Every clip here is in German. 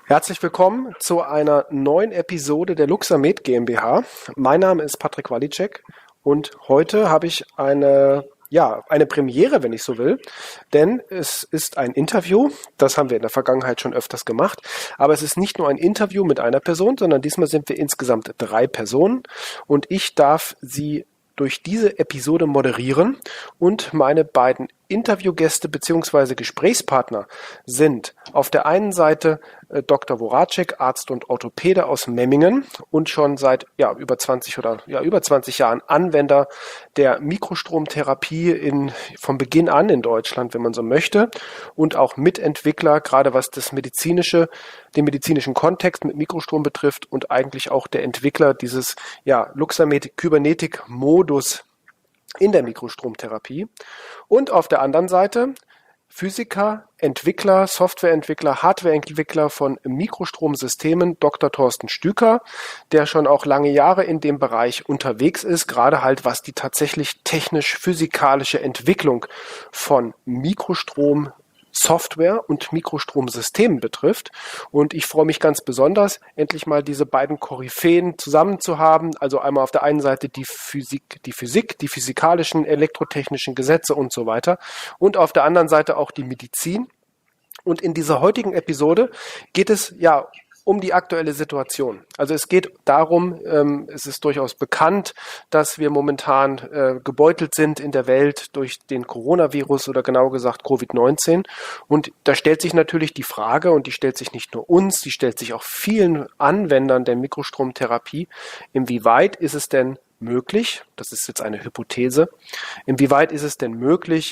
Herzlich willkommen zu einer neuen Episode der Luxamed GmbH. Mein Name ist Patrick Walicek und heute habe ich eine Premiere, wenn ich so will, denn es ist ein Interview, das haben wir in der Vergangenheit schon öfters gemacht, aber es ist nicht nur ein Interview mit einer Person, sondern diesmal sind wir insgesamt 3 Personen und ich darf sie durch diese Episode moderieren und meine beiden Interviewgäste bzw. Gesprächspartner sind auf der einen Seite Dr. Woracek, Arzt und Orthopäde aus Memmingen und schon seit über 20 Jahren Anwender der Mikrostromtherapie von Beginn an in Deutschland, wenn man so möchte, und auch Mitentwickler, gerade was den medizinischen Kontext mit Mikrostrom betrifft und eigentlich auch der Entwickler dieses Luxamed Kybernetik Modus in der Mikrostromtherapie. Und auf der anderen Seite Physiker, Entwickler, Softwareentwickler, Hardwareentwickler von Mikrostromsystemen, Dr. Thorsten Stüker, der schon auch lange Jahre in dem Bereich unterwegs ist, gerade halt was die tatsächlich technisch-physikalische Entwicklung von Mikrostrom Software und Mikrostromsystemen betrifft. Und ich freue mich ganz besonders, endlich mal diese beiden Koryphäen zusammen zu haben. Also einmal auf der einen Seite die Physik, die physikalischen, elektrotechnischen Gesetze und so weiter. Und auf der anderen Seite auch die Medizin. Und in dieser heutigen Episode geht es um die aktuelle Situation. Also es geht darum, es ist durchaus bekannt, dass wir momentan gebeutelt sind in der Welt durch den Coronavirus oder genauer gesagt Covid-19. Und da stellt sich natürlich die Frage, und die stellt sich nicht nur uns, die stellt sich auch vielen Anwendern der Mikrostromtherapie, inwieweit ist es denn möglich, das ist jetzt eine Hypothese, inwieweit ist es denn möglich,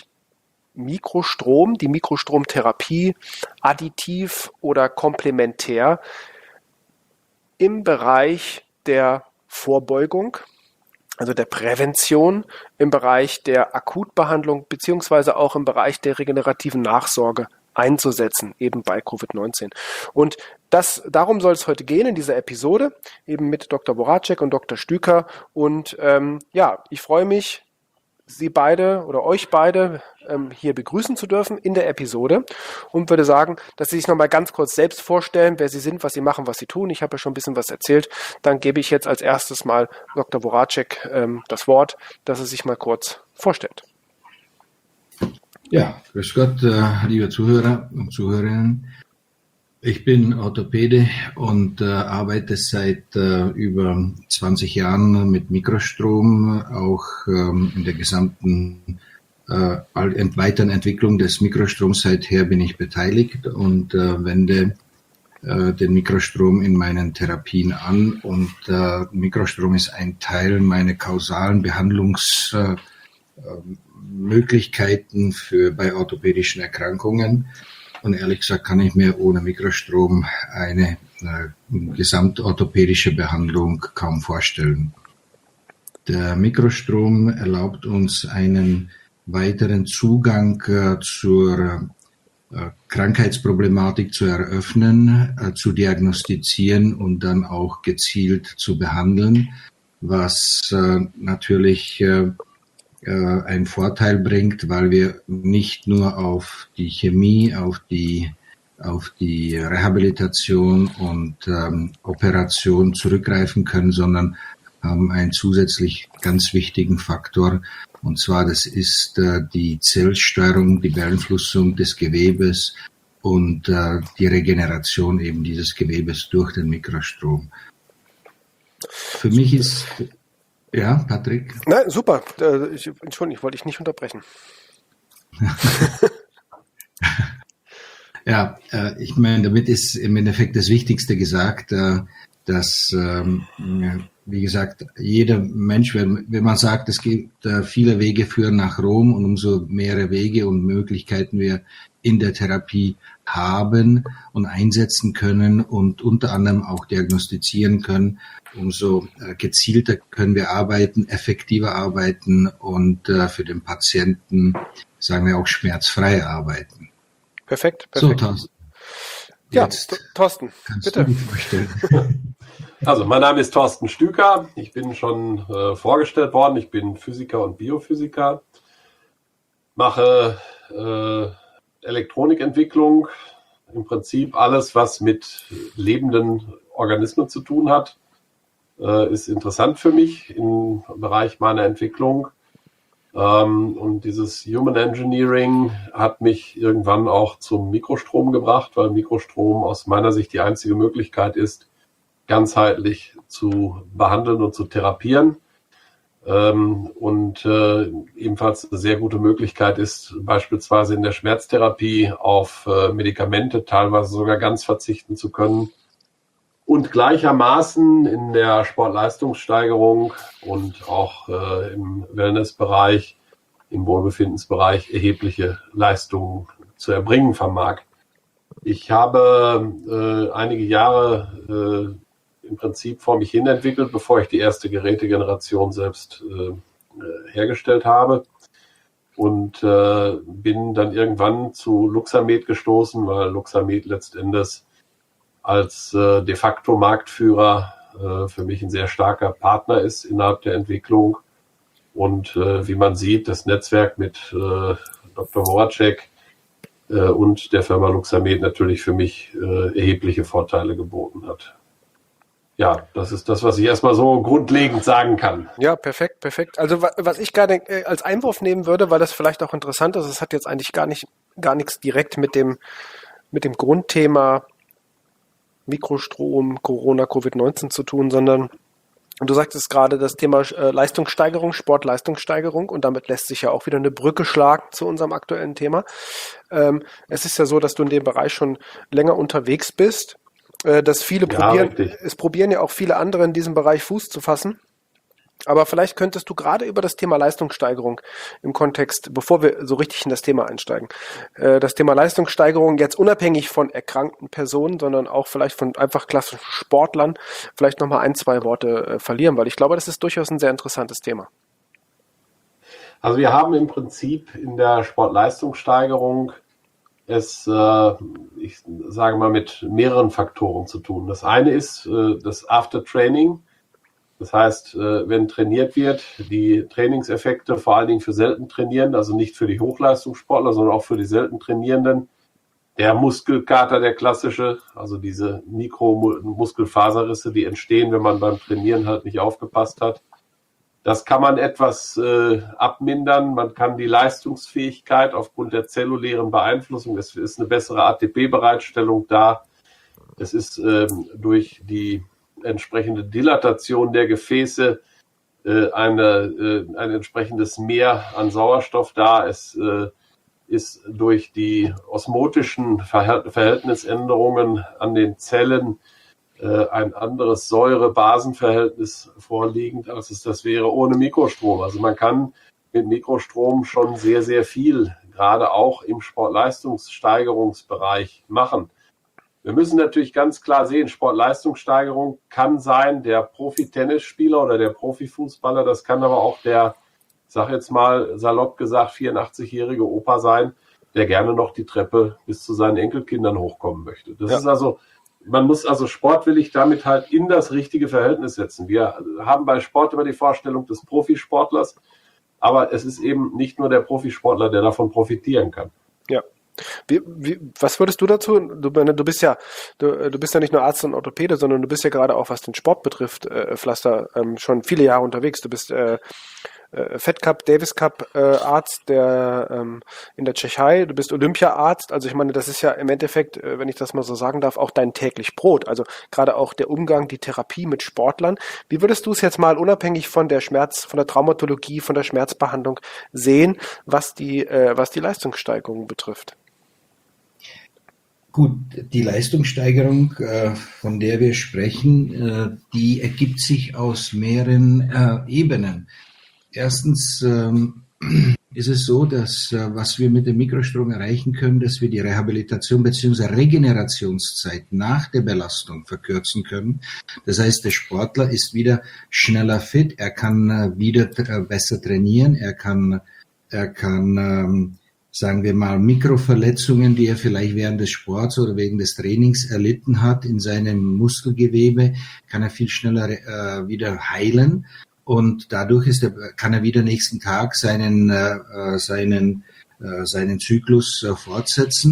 die Mikrostromtherapie additiv oder komplementär im Bereich der Vorbeugung, also der Prävention, im Bereich der Akutbehandlung beziehungsweise auch im Bereich der regenerativen Nachsorge einzusetzen, eben bei Covid-19. Und darum soll es heute gehen in dieser Episode, eben mit Dr. Woracek und Dr. Stüker. Und ich freue mich, Sie beide oder euch beide hier begrüßen zu dürfen in der Episode und würde sagen, dass Sie sich nochmal ganz kurz selbst vorstellen, wer Sie sind, was Sie machen, was Sie tun. Ich habe ja schon ein bisschen was erzählt. Dann gebe ich jetzt als erstes mal Dr. Woracek das Wort, dass er sich mal kurz vorstellt. Ja, grüß Gott, liebe Zuhörer und Zuhörerinnen. Ich bin Orthopäde und arbeite seit über 20 Jahren mit Mikrostrom, auch in der gesamten weiteren Entwicklung des Mikrostroms. Seither bin ich beteiligt und wende den Mikrostrom in meinen Therapien an. Und Mikrostrom ist ein Teil meiner kausalen Behandlungsmöglichkeiten bei orthopädischen Erkrankungen. Und ehrlich gesagt kann ich mir ohne Mikrostrom eine gesamtorthopädische Behandlung kaum vorstellen. Der Mikrostrom erlaubt uns einen weiteren Zugang zur Krankheitsproblematik zu eröffnen, zu diagnostizieren und dann auch gezielt zu behandeln, was natürlich einen Vorteil bringt, weil wir nicht nur auf die Chemie, auf die Rehabilitation und Operation zurückgreifen können, sondern haben einen zusätzlich ganz wichtigen Faktor, und zwar das ist die Zellsteuerung, die Beeinflussung des Gewebes und die Regeneration eben dieses Gewebes durch den Mikrostrom. Für mich ist Ja, Patrick? Nein, super. Entschuldigung, ich wollte dich nicht unterbrechen. Ja, ich meine, damit ist im Endeffekt das Wichtigste gesagt, dass, wie gesagt, jeder Mensch, wenn man sagt, es gibt viele Wege führen nach Rom und umso mehrere Wege und Möglichkeiten wir in der Therapie haben und einsetzen können und unter anderem auch diagnostizieren können, umso gezielter können wir arbeiten, effektiver arbeiten und für den Patienten, sagen wir auch, schmerzfrei arbeiten. Perfekt. So, Thorsten. Ja, Thorsten, bitte. Du dich vorstellen? Also, mein Name ist Thorsten Stüker. Ich bin schon vorgestellt worden. Ich bin Physiker und Biophysiker, mache Elektronikentwicklung im Prinzip alles, was mit lebenden Organismen zu tun hat, ist interessant für mich im Bereich meiner Entwicklung. Und dieses Human Engineering hat mich irgendwann auch zum Mikrostrom gebracht, weil Mikrostrom aus meiner Sicht die einzige Möglichkeit ist, ganzheitlich zu behandeln und zu therapieren. Ebenfalls eine sehr gute Möglichkeit ist, beispielsweise in der Schmerztherapie auf Medikamente teilweise sogar ganz verzichten zu können. Und gleichermaßen in der Sportleistungssteigerung und auch im Wellnessbereich, im Wohlbefindensbereich erhebliche Leistungen zu erbringen vermag. Ich habe einige Jahre im Prinzip vor mich hin entwickelt, bevor ich die erste Gerätegeneration selbst hergestellt habe. Und bin dann irgendwann zu Luxamed gestoßen, weil Luxamed letztendlich als de facto Marktführer für mich ein sehr starker Partner ist innerhalb der Entwicklung. Und wie man sieht, das Netzwerk mit Dr. Horacek und der Firma Luxamed natürlich für mich erhebliche Vorteile geboten hat. Ja, das ist das, was ich erstmal so grundlegend sagen kann. Ja, perfekt, perfekt. Also was ich gerade als Einwurf nehmen würde, weil das vielleicht auch interessant ist, es hat jetzt eigentlich gar nichts direkt mit dem Grundthema Mikrostrom, Corona, Covid-19 zu tun, sondern du sagtest gerade das Thema Leistungssteigerung, Sportleistungssteigerung, und damit lässt sich ja auch wieder eine Brücke schlagen zu unserem aktuellen Thema. Es ist ja so, dass du in dem Bereich schon länger unterwegs bist, dass viele probieren ja auch viele andere in diesem Bereich Fuß zu fassen. Aber vielleicht könntest du gerade über das Thema Leistungssteigerung im Kontext, bevor wir so richtig in das Thema einsteigen, das Thema Leistungssteigerung jetzt unabhängig von erkrankten Personen, sondern auch vielleicht von einfach klassischen Sportlern, vielleicht nochmal 1-2 Worte verlieren, weil ich glaube, das ist durchaus ein sehr interessantes Thema. Also wir haben im Prinzip in der Sportleistungssteigerung ich sage mal, mit mehreren Faktoren zu tun. Das eine ist das After-Training. Das heißt, wenn trainiert wird, die Trainingseffekte vor allen Dingen für selten Trainierende, also nicht für die Hochleistungssportler, sondern auch für die selten Trainierenden. Der Muskelkater, der klassische, also diese Mikromuskelfaserrisse, die entstehen, wenn man beim Trainieren halt nicht aufgepasst hat. Das kann man etwas abmindern. Man kann die Leistungsfähigkeit aufgrund der zellulären Beeinflussung, es ist eine bessere ATP-Bereitstellung da. Es ist durch die entsprechende Dilatation der Gefäße ein entsprechendes Mehr an Sauerstoff da. Es ist durch die osmotischen Verhältnisänderungen an den Zellen ein anderes Säure-Basen-Verhältnis vorliegend, als es das wäre ohne Mikrostrom. Also man kann mit Mikrostrom schon sehr, sehr viel, gerade auch im Sportleistungssteigerungsbereich machen. Wir müssen natürlich ganz klar sehen, Sportleistungssteigerung kann sein der Profi-Tennisspieler oder der Profifußballer, das kann aber auch der, ich sage jetzt mal salopp gesagt, 84-jährige Opa sein, der gerne noch die Treppe bis zu seinen Enkelkindern hochkommen möchte. Das ist also, man muss also sportwillig damit halt in das richtige Verhältnis setzen. Wir haben bei Sport immer die Vorstellung des Profisportlers, aber es ist eben nicht nur der Profisportler, der davon profitieren kann. Ja. Was würdest du dazu? Du bist ja nicht nur Arzt und Orthopäde, sondern du bist ja gerade auch, was den Sport betrifft, Pflaster, schon viele Jahre unterwegs. Du bist Fed Cup, Davis Cup Arzt in der Tschechei. Du bist Olympia-Arzt. Also ich meine, das ist ja im Endeffekt, wenn ich das mal so sagen darf, auch dein täglich Brot. Also gerade auch der Umgang, die Therapie mit Sportlern. Wie würdest du es jetzt mal unabhängig von der von der Traumatologie, von der Schmerzbehandlung sehen, was die Leistungssteigerung betrifft? Gut, die Leistungssteigerung, von der wir sprechen, die ergibt sich aus mehreren Ebenen. Erstens ist es so, dass was wir mit dem Mikrostrom erreichen können, dass wir die Rehabilitation bzw. Regenerationszeit nach der Belastung verkürzen können. Das heißt, der Sportler ist wieder schneller fit, er kann wieder besser trainieren, er kann sagen wir mal, Mikroverletzungen, die er vielleicht während des Sports oder wegen des Trainings erlitten hat in seinem Muskelgewebe, kann er viel schneller wieder heilen. Und dadurch kann er wieder nächsten Tag seinen Zyklus fortsetzen.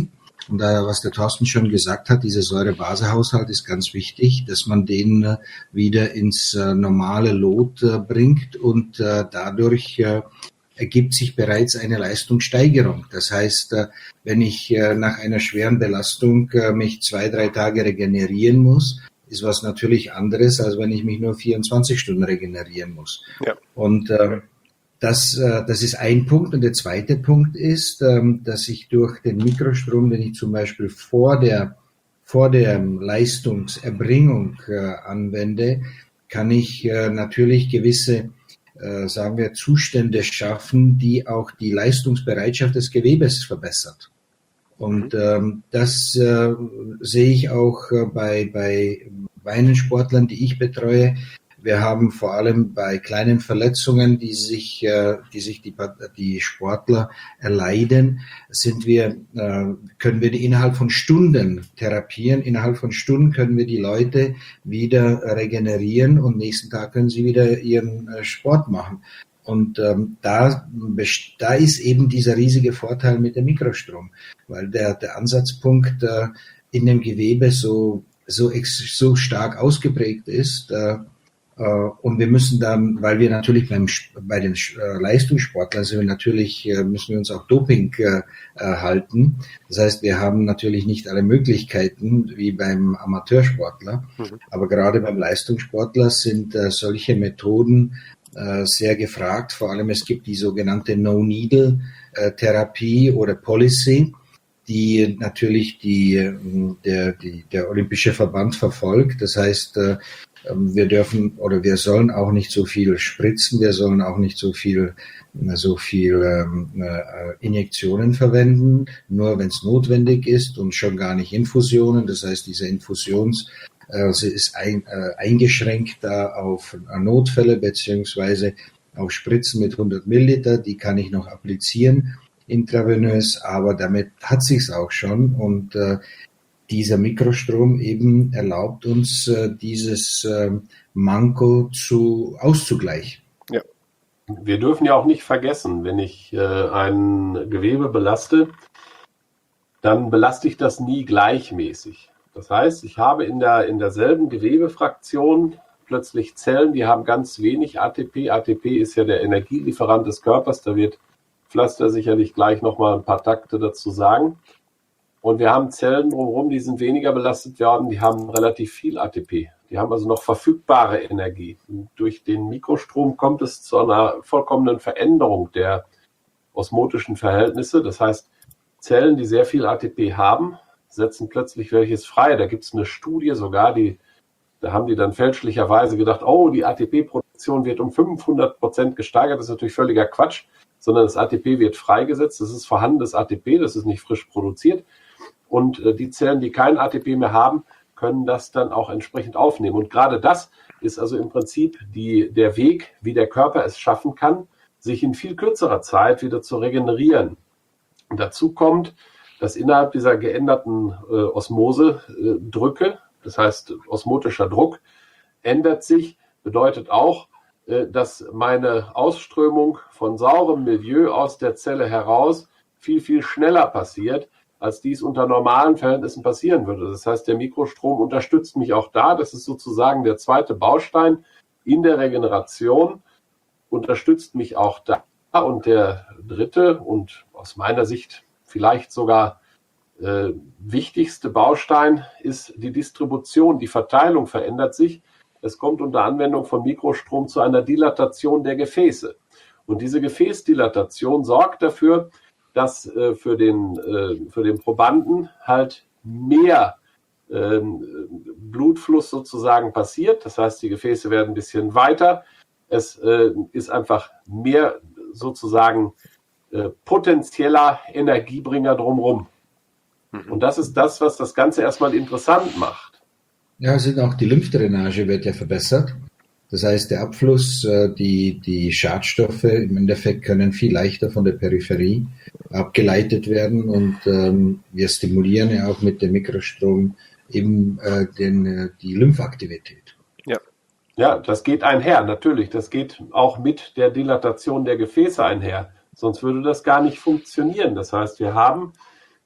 Und was der Thorsten schon gesagt hat, dieser Säure-Base-Haushalt ist ganz wichtig, dass man den wieder ins normale Lot bringt und dadurch ergibt sich bereits eine Leistungssteigerung. Das heißt, wenn ich nach einer schweren Belastung mich 2-3 Tage regenerieren muss, ist was natürlich anderes, als wenn ich mich nur 24 Stunden regenerieren muss. Ja. Und das ist ein Punkt. Und der zweite Punkt ist, dass ich durch den Mikrostrom, den ich zum Beispiel vor der Leistungserbringung anwende, kann ich natürlich gewisse, sagen wir, Zustände schaffen, die auch die Leistungsbereitschaft des Gewebes verbessert. Und das sehe ich auch bei meinen Sportlern, die ich betreue. Wir haben vor allem bei kleinen Verletzungen, die sich die Sportler erleiden, können wir die innerhalb von Stunden therapieren. Innerhalb von Stunden können wir die Leute wieder regenerieren und nächsten Tag können sie wieder ihren Sport machen. Und da ist eben dieser riesige Vorteil mit dem Mikrostrom, weil der Ansatzpunkt in dem Gewebe so stark ausgeprägt ist. Und wir müssen dann, weil wir natürlich bei den Leistungssportlern sind, müssen wir uns auch Doping halten. Das heißt, wir haben natürlich nicht alle Möglichkeiten wie beim Amateursportler. Aber gerade beim Leistungssportler sind solche Methoden sehr gefragt. Vor allem es gibt die sogenannte No-Needle-Therapie oder Policy, die natürlich der Olympische Verband verfolgt. Das heißt, wir sollen auch nicht so viel spritzen, wir sollen auch nicht so viel Injektionen verwenden, nur wenn es notwendig ist und schon gar nicht Infusionen. Das heißt, diese sie ist eingeschränkt da auf Notfälle beziehungsweise auf Spritzen mit 100 Milliliter, die kann ich noch applizieren intravenös, aber damit hat sich's auch schon und dieser Mikrostrom eben erlaubt uns, dieses Manko auszugleichen. Ja. Wir dürfen ja auch nicht vergessen, wenn ich ein Gewebe belaste, dann belaste ich das nie gleichmäßig. Das heißt, ich habe in derselben Gewebefraktion plötzlich Zellen, die haben ganz wenig ATP. ATP ist ja der Energielieferant des Körpers, da wird Pflaster sicherlich gleich nochmal ein paar Takte dazu sagen. Und wir haben Zellen drumherum, die sind weniger belastet worden, die haben relativ viel ATP. Die haben also noch verfügbare Energie. Und durch den Mikrostrom kommt es zu einer vollkommenen Veränderung der osmotischen Verhältnisse. Das heißt, Zellen, die sehr viel ATP haben, setzen plötzlich welches frei. Da gibt es eine Studie sogar, da haben die dann fälschlicherweise gedacht, oh, die ATP-Produktion wird um 500% gesteigert. Das ist natürlich völliger Quatsch, sondern das ATP wird freigesetzt. Das ist vorhandenes ATP, das ist nicht frisch produziert. Und die Zellen, die kein ATP mehr haben, können das dann auch entsprechend aufnehmen. Und gerade das ist also im Prinzip der Weg, wie der Körper es schaffen kann, sich in viel kürzerer Zeit wieder zu regenerieren. Und dazu kommt, dass innerhalb dieser geänderten Osmose-Drücke, das heißt osmotischer Druck, ändert sich, bedeutet auch, dass meine Ausströmung von saurem Milieu aus der Zelle heraus viel, viel schneller passiert, als dies unter normalen Verhältnissen passieren würde. Das heißt, der Mikrostrom unterstützt mich auch da. Das ist sozusagen der zweite Baustein in der Regeneration, unterstützt mich auch da. Und der dritte und aus meiner Sicht vielleicht sogar wichtigste Baustein ist die Distribution. Die Verteilung verändert sich. Es kommt unter Anwendung von Mikrostrom zu einer Dilatation der Gefäße. Und diese Gefäßdilatation sorgt dafür, dass für den Probanden halt mehr Blutfluss sozusagen passiert. Das heißt, die Gefäße werden ein bisschen weiter. Es ist einfach mehr sozusagen potenzieller Energiebringer drumherum. Und das ist das, was das Ganze erstmal interessant macht. Ja, auch die Lymphdrainage wird ja verbessert. Das heißt, der Abfluss, die Schadstoffe im Endeffekt können viel leichter von der Peripherie abgeleitet werden und wir stimulieren ja auch mit dem Mikrostrom eben die Lymphaktivität. Ja, das geht einher, natürlich. Das geht auch mit der Dilatation der Gefäße einher. Sonst würde das gar nicht funktionieren. Das heißt, wir haben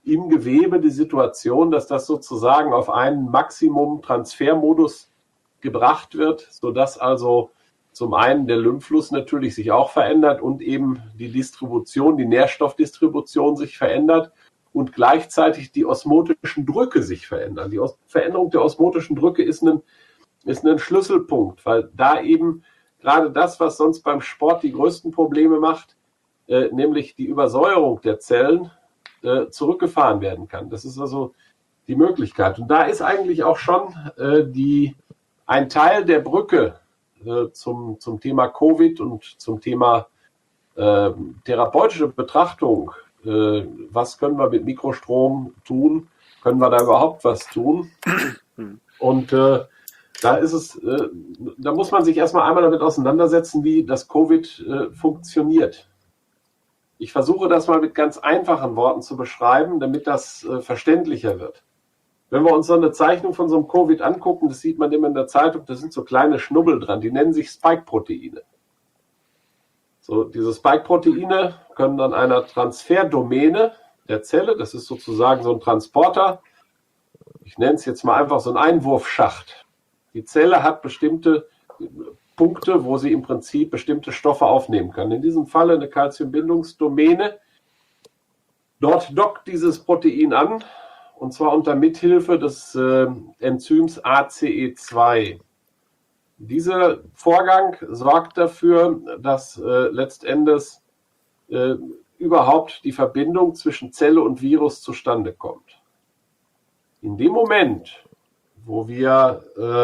im Gewebe die Situation, dass das sozusagen auf einen Maximum-Transfermodus gebracht wird, sodass also zum einen der Lymphfluss natürlich sich auch verändert und eben die Distribution, die Nährstoffdistribution sich verändert und gleichzeitig die osmotischen Drücke sich verändern. Die Veränderung der osmotischen Drücke ist ein Schlüsselpunkt, weil da eben gerade das, was sonst beim Sport die größten Probleme macht, nämlich die Übersäuerung der Zellen, zurückgefahren werden kann. Das ist also die Möglichkeit. Und da ist eigentlich auch schon ein Teil der Brücke zum Thema Covid und zum Thema therapeutische Betrachtung. Was können wir mit Mikrostrom tun? Können wir da überhaupt was tun? Und da muss man sich erstmal einmal damit auseinandersetzen, wie das Covid funktioniert. Ich versuche das mal mit ganz einfachen Worten zu beschreiben, damit das verständlicher wird. Wenn wir uns so eine Zeichnung von so einem Covid angucken, das sieht man immer in der Zeitung, da sind so kleine Schnubbel dran, die nennen sich Spike-Proteine. So, diese Spike-Proteine können an einer Transferdomäne der Zelle, das ist sozusagen so ein Transporter, ich nenne es jetzt mal einfach so ein Einwurfschacht. Die Zelle hat bestimmte Punkte, wo sie im Prinzip bestimmte Stoffe aufnehmen kann. In diesem Falle eine Calciumbindungsdomäne. Dort dockt dieses Protein an, und zwar unter Mithilfe des Enzyms ACE2. Dieser Vorgang sorgt dafür, dass letztendlich überhaupt die Verbindung zwischen Zelle und Virus zustande kommt. In dem Moment, wo wir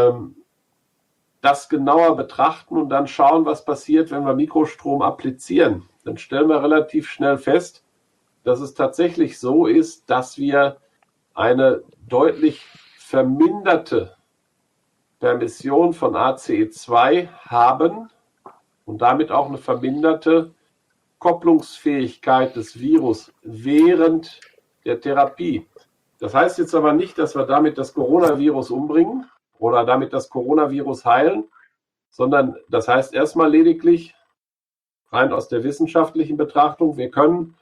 das genauer betrachten und dann schauen, was passiert, wenn wir Mikrostrom applizieren, dann stellen wir relativ schnell fest, dass es tatsächlich so ist, dass wir eine deutlich verminderte Permission von ACE2 haben und damit auch eine verminderte Kopplungsfähigkeit des Virus während der Therapie. Das heißt jetzt aber nicht, dass wir damit das Coronavirus umbringen oder damit das Coronavirus heilen, sondern das heißt erstmal lediglich, rein aus der wissenschaftlichen Betrachtung, wir können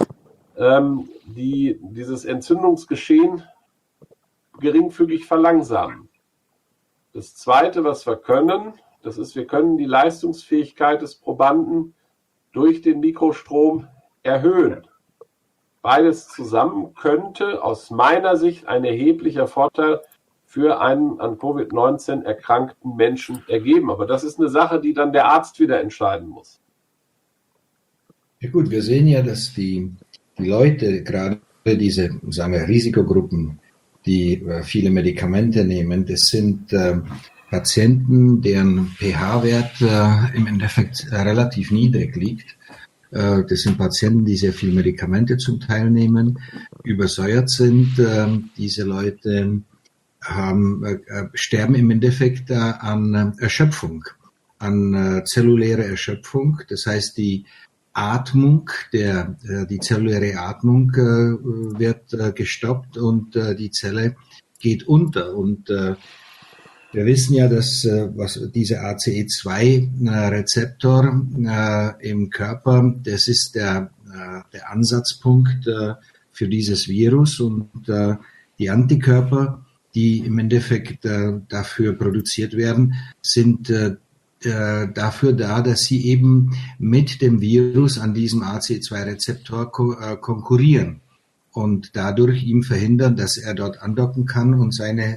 dieses Entzündungsgeschehen geringfügig verlangsamen. Das Zweite, was wir können, das ist, wir können die Leistungsfähigkeit des Probanden durch den Mikrostrom erhöhen. Beides zusammen könnte aus meiner Sicht ein erheblicher Vorteil für einen an Covid-19 erkrankten Menschen ergeben. Aber das ist eine Sache, die dann der Arzt wieder entscheiden muss. Ja gut, wir sehen ja, dass die Leute, gerade diese, sagen wir, Risikogruppen, die viele Medikamente nehmen, das sind Patienten, deren pH-Wert im Endeffekt relativ niedrig liegt. Das sind Patienten, die sehr viele Medikamente zum Teil nehmen, übersäuert sind. Diese Leute sterben im Endeffekt an Erschöpfung, an zelluläre Erschöpfung. Das heißt, die Atmung, die zelluläre Atmung wird gestoppt und die Zelle geht unter. Und wir wissen ja, dass was diese ACE2-Rezeptor im Körper, das ist der Ansatzpunkt für dieses Virus, und die Antikörper, die im Endeffekt dafür produziert werden, sind dafür da, dass sie eben mit dem Virus an diesem ACE2-Rezeptor konkurrieren und dadurch ihm verhindern, dass er dort andocken kann und seine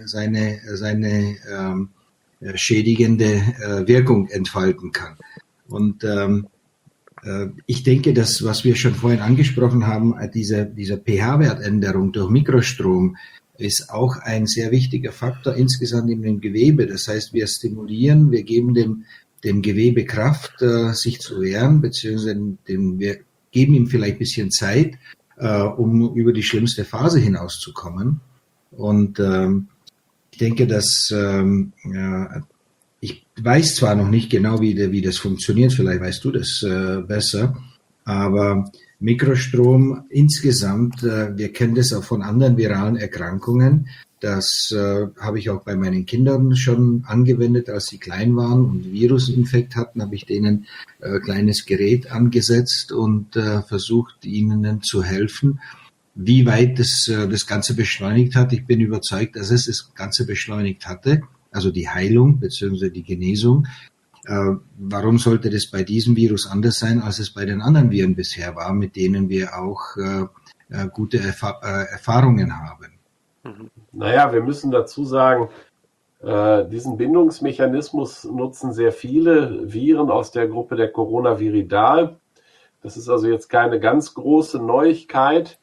schädigende Wirkung entfalten kann. Und ich denke, dass, was wir schon vorhin angesprochen haben, diese pH-Wertänderung durch Mikrostrom ist auch ein sehr wichtiger Faktor insgesamt in dem Gewebe. Das heißt, wir stimulieren, wir geben dem Gewebe Kraft, sich zu wehren, beziehungsweise wir geben ihm vielleicht ein bisschen Zeit, um über die schlimmste Phase hinauszukommen. Und ich denke, dass ich weiß zwar noch nicht genau, wie das funktioniert, vielleicht weißt du das besser, aber Mikrostrom insgesamt, wir kennen das auch von anderen viralen Erkrankungen. Das habe ich auch bei meinen Kindern schon angewendet, als sie klein waren und Virusinfekt hatten, habe ich denen kleines Gerät angesetzt und versucht, ihnen zu helfen. Wie weit das Ganze beschleunigt hat, ich bin überzeugt, dass es das Ganze beschleunigt hatte, also die Heilung bzw. die Genesung. Warum sollte das bei diesem Virus anders sein, als es bei den anderen Viren bisher war, mit denen wir auch gute Erfahrungen haben? Naja, wir müssen dazu sagen, diesen Bindungsmechanismus nutzen sehr viele Viren aus der Gruppe der Coronaviridae. Das ist also jetzt keine ganz große Neuigkeit.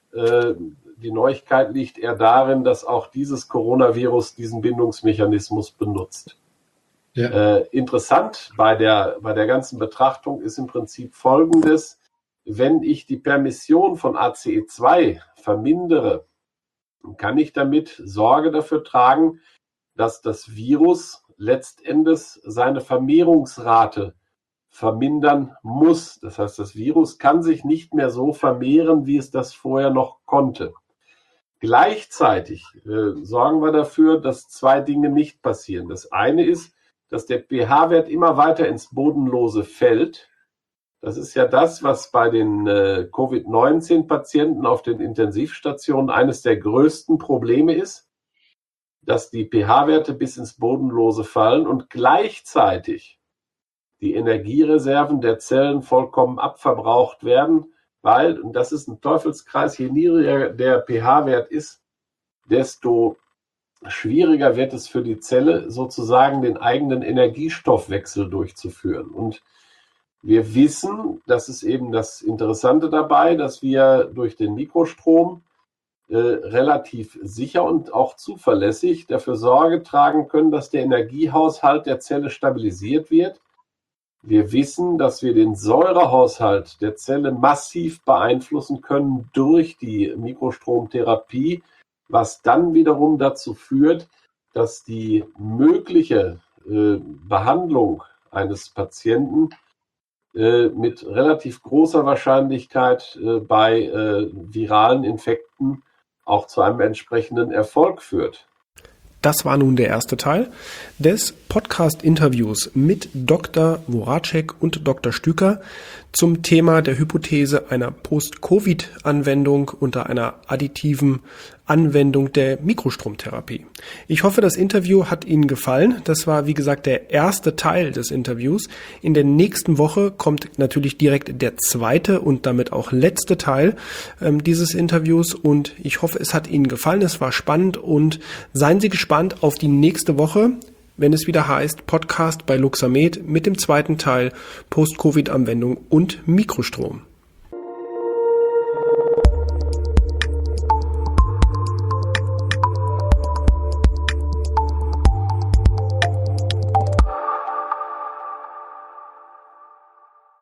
Die Neuigkeit liegt eher darin, dass auch dieses Coronavirus diesen Bindungsmechanismus benutzt. Ja. Interessant bei der ganzen Betrachtung ist im Prinzip Folgendes: Wenn ich die Permission von ACE2 vermindere, kann ich damit Sorge dafür tragen, dass das Virus letztendlich seine Vermehrungsrate vermindern muss. Das heißt, das Virus kann sich nicht mehr so vermehren, wie es das vorher noch konnte. Gleichzeitig sorgen wir dafür, dass zwei Dinge nicht passieren. Das eine ist, dass der pH-Wert immer weiter ins Bodenlose fällt. Das ist ja das, was bei den Covid-19-Patienten auf den Intensivstationen eines der größten Probleme ist, dass die pH-Werte bis ins Bodenlose fallen und gleichzeitig die Energiereserven der Zellen vollkommen abverbraucht werden, weil, und das ist ein Teufelskreis, je niedriger der pH-Wert ist, desto schwieriger wird es für die Zelle, sozusagen den eigenen Energiestoffwechsel durchzuführen. Und wir wissen, das ist eben das Interessante dabei, dass wir durch den Mikrostrom relativ sicher und auch zuverlässig dafür Sorge tragen können, dass der Energiehaushalt der Zelle stabilisiert wird. Wir wissen, dass wir den Säurehaushalt der Zelle massiv beeinflussen können durch die Mikrostromtherapie, was dann wiederum dazu führt, dass die mögliche Behandlung eines Patienten mit relativ großer Wahrscheinlichkeit bei viralen Infekten auch zu einem entsprechenden Erfolg führt. Das war nun der erste Teil des Podcast-Interviews mit Dr. Voracek und Dr. Stüker zum Thema der Hypothese einer Post-Covid-Anwendung unter einer additiven Anwendung der Mikrostromtherapie. Ich hoffe, das Interview hat Ihnen gefallen. Das war, wie gesagt, der erste Teil des Interviews. In der nächsten Woche kommt natürlich direkt der zweite und damit auch letzte Teil dieses Interviews. Und ich hoffe, es hat Ihnen gefallen. Es war spannend und seien Sie gespannt auf die nächste Woche, wenn es wieder heißt Podcast bei Luxamed mit dem zweiten Teil Post-Covid-Anwendung und Mikrostrom.